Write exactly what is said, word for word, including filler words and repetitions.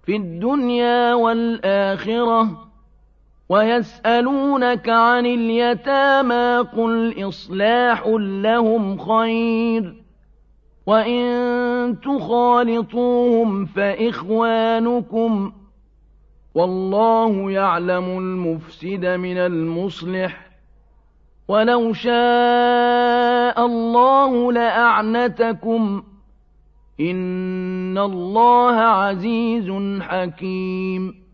في الدنيا والآخرة ويسألونك عن اليتامى قل إصلاح لهم خير وإن تخالطوهم فإخوانكم والله يعلم المفسد من المصلح ولو شاء الله لأعنتكم إن الله عزيز حكيم